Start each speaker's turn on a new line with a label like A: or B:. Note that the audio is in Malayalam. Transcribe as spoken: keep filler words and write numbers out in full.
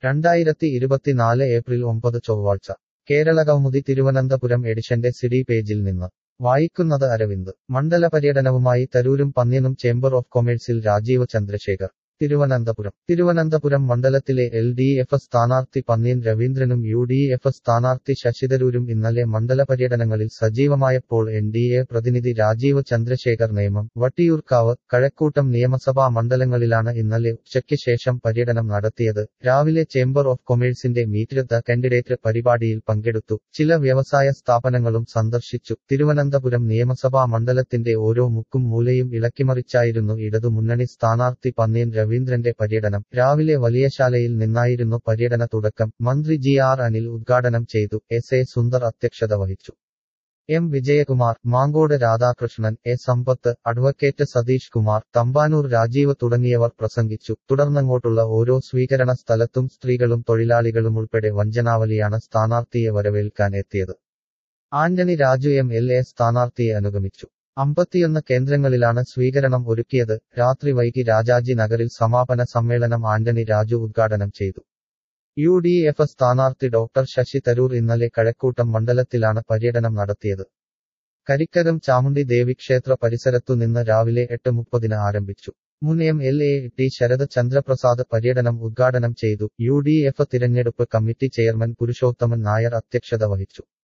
A: രണ്ടായിരത്തി ഇരുപത്തിനാല് ഏപ്രിൽ ഒമ്പത് ചൊവ്വാഴ്ച കേരളകൗമുദി തിരുവനന്തപുരം എഡിഷന്റെ സിഡി പേജിൽ നിന്ന് വായിക്കുന്നത് അരവിന്ദ്. മണ്ഡല പര്യടനവുമായി തരൂരും പന്ന്യനും ചേംബർ ഓഫ് കൊമേഴ്സിൽ രാജീവ് ചന്ദ്രശേഖർ. തിരുവനന്തപുരം തിരുവനന്തപുരം മണ്ഡലത്തിലെ എൽ ഡി എഫ് സ്ഥാനാർത്ഥി പന്ന്യൻ രവീന്ദ്രനും യു ഡി എഫ് സ്ഥാനാർത്ഥി ശശി തരൂരും ഇന്നലെ മണ്ഡല പര്യടനങ്ങളിൽ സജീവമായപ്പോൾ എൻ ഡി എ പ്രതിനിധി രാജീവ് ചന്ദ്രശേഖർ നേമം, വട്ടിയൂർക്കാവ്, കഴക്കൂട്ടം നിയമസഭാ മണ്ഡലങ്ങളിലാണ് ഇന്നലെ ഉച്ചയ്ക്ക് ശേഷം പര്യടനം നടത്തിയത്. രാവിലെ ചേംബർ ഓഫ് കൊമേഴ്സിന്റെ മീറ്റ് ദ കാൻഡിഡേറ്റ് പരിപാടിയിൽ പങ്കെടുത്തു. ചില വ്യവസായ സ്ഥാപനങ്ങളും സന്ദർശിച്ചു. തിരുവനന്തപുരം നിയമസഭാ മണ്ഡലത്തിന്റെ ഓരോ മുക്കും മൂലയും ഇളക്കിമറിച്ചായിരുന്നു ഇടതുമുന്നണി സ്ഥാനാർത്ഥി പന്ന്യൻ രവീന്ദ്രന്റെ പര്യടനം. രാവിലെ വലിയശാലയിൽ നിന്നായിരുന്നു പര്യടന തുടക്കം. മന്ത്രി ജി ആർ അനിൽ ഉദ്ഘാടനം ചെയ്തു. എസ് എ സുന്ദർ അധ്യക്ഷത വഹിച്ചു. M Vijayakumar, Mankode Radhakrishnan, A Sampath, advocate Satheesh Kumar, Thampanoor Rajeev തുടങ്ങിയവർ പ്രസംഗിച്ചു. തുടർന്നങ്ങോട്ടുള്ള ഓരോ സ്വീകരണ സ്ഥലത്തും സ്ത്രീകളും തൊഴിലാളികളുമുൾപ്പെടെ വഞ്ചനാവലിയാണ് സ്ഥാനാർത്ഥിയെ വരവേൽക്കാൻ എത്തിയത്. Antony Raju M L A സ്ഥാനാർത്ഥിയെ അനുഗമിച്ചു. അമ്പത്തിയൊന്ന് കേന്ദ്രങ്ങളിലാണ് സ്വീകരണം ഒരുക്കിയത്. രാത്രി വൈകി രാജാജി നഗറിൽ സമാപന സമ്മേളനം ആന്റണി രാജു ഉദ്ഘാടനം ചെയ്തു. യു ഡി എഫ് സ്ഥാനാർത്ഥി ഡോക്ടർ ശശി തരൂർ ഇന്നലെ കഴക്കൂട്ടം മണ്ഡലത്തിലാണ് പര്യടനം നടത്തിയത്. കരിക്കകം ചാമുണ്ഡി ദേവീക്ഷേത്ര പരിസരത്തു നിന്ന് രാവിലെ എട്ട് മുപ്പതിന് ആരംഭിച്ചു. മുൻ M L A T Sharath Chandraprasad പര്യടനം ഉദ്ഘാടനം ചെയ്തു. യു ഡി എഫ് തിരഞ്ഞെടുപ്പ് കമ്മിറ്റി ചെയർമാൻ പുരുഷോത്തമൻ നായർ അധ്യക്ഷത വഹിച്ചു.